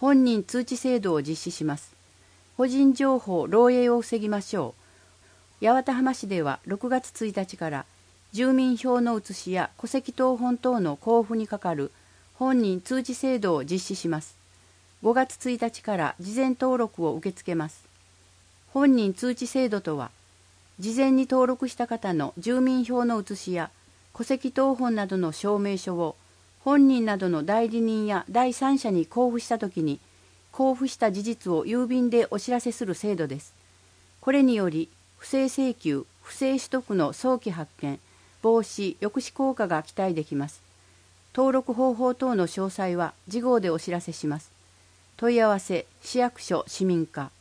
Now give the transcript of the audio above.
本人通知制度を実施します。個人情報漏洩を防ぎましょう。八幡浜市では6月1日から住民票の写しや戸籍謄本等の交付にかかる本人通知制度を実施します。5月1日から事前登録を受け付けます。本人通知制度とは、事前に登録した方の住民票の写しや戸籍謄本などの証明書を本人などの代理人や第三者に交付したときに、交付した事実を郵便でお知らせする制度です。これにより、不正請求、不正取得の早期発見、防止、抑止効果が期待できます。登録方法等の詳細は次号でお知らせします。問い合わせ、市役所市民課